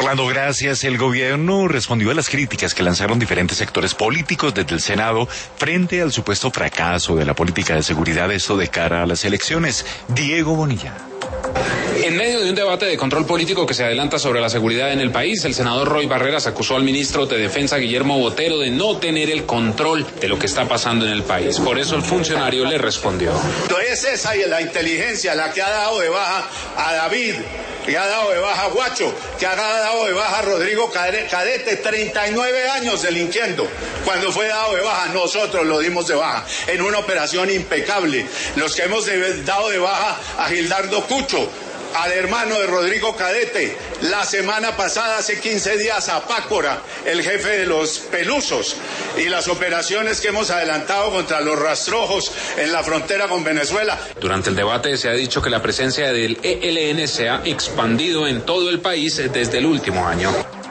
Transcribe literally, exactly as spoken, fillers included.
Orlando, gracias. El gobierno respondió a las críticas que lanzaron diferentes sectores políticos desde el Senado frente al supuesto fracaso de la política de seguridad, esto de cara a las elecciones. Diego Bonilla. En medio de un debate de control político que se adelanta sobre la seguridad en el país, el senador Roy Barreras acusó al ministro de Defensa Guillermo Botero de no tener el control de lo que está pasando en el país. Por eso el funcionario le respondió. Es esa y la inteligencia la que ha dado de baja a David, que ha dado de baja a Guacho, que ha dado de baja a Rodrigo Cadete, treinta y nueve años delinquiendo. Cuando fue dado de baja, nosotros lo dimos de baja en una operación impecable. Los que hemos dado de baja a Gildardo Cucho, al hermano de Rodrigo Cadete, la semana pasada, hace quince días, a Pácora, el jefe de los Pelusos, y las operaciones que hemos adelantado contra los rastrojos en la frontera con Venezuela. Durante el debate se ha dicho que la presencia del E L N se ha expandido en todo el país desde el último año.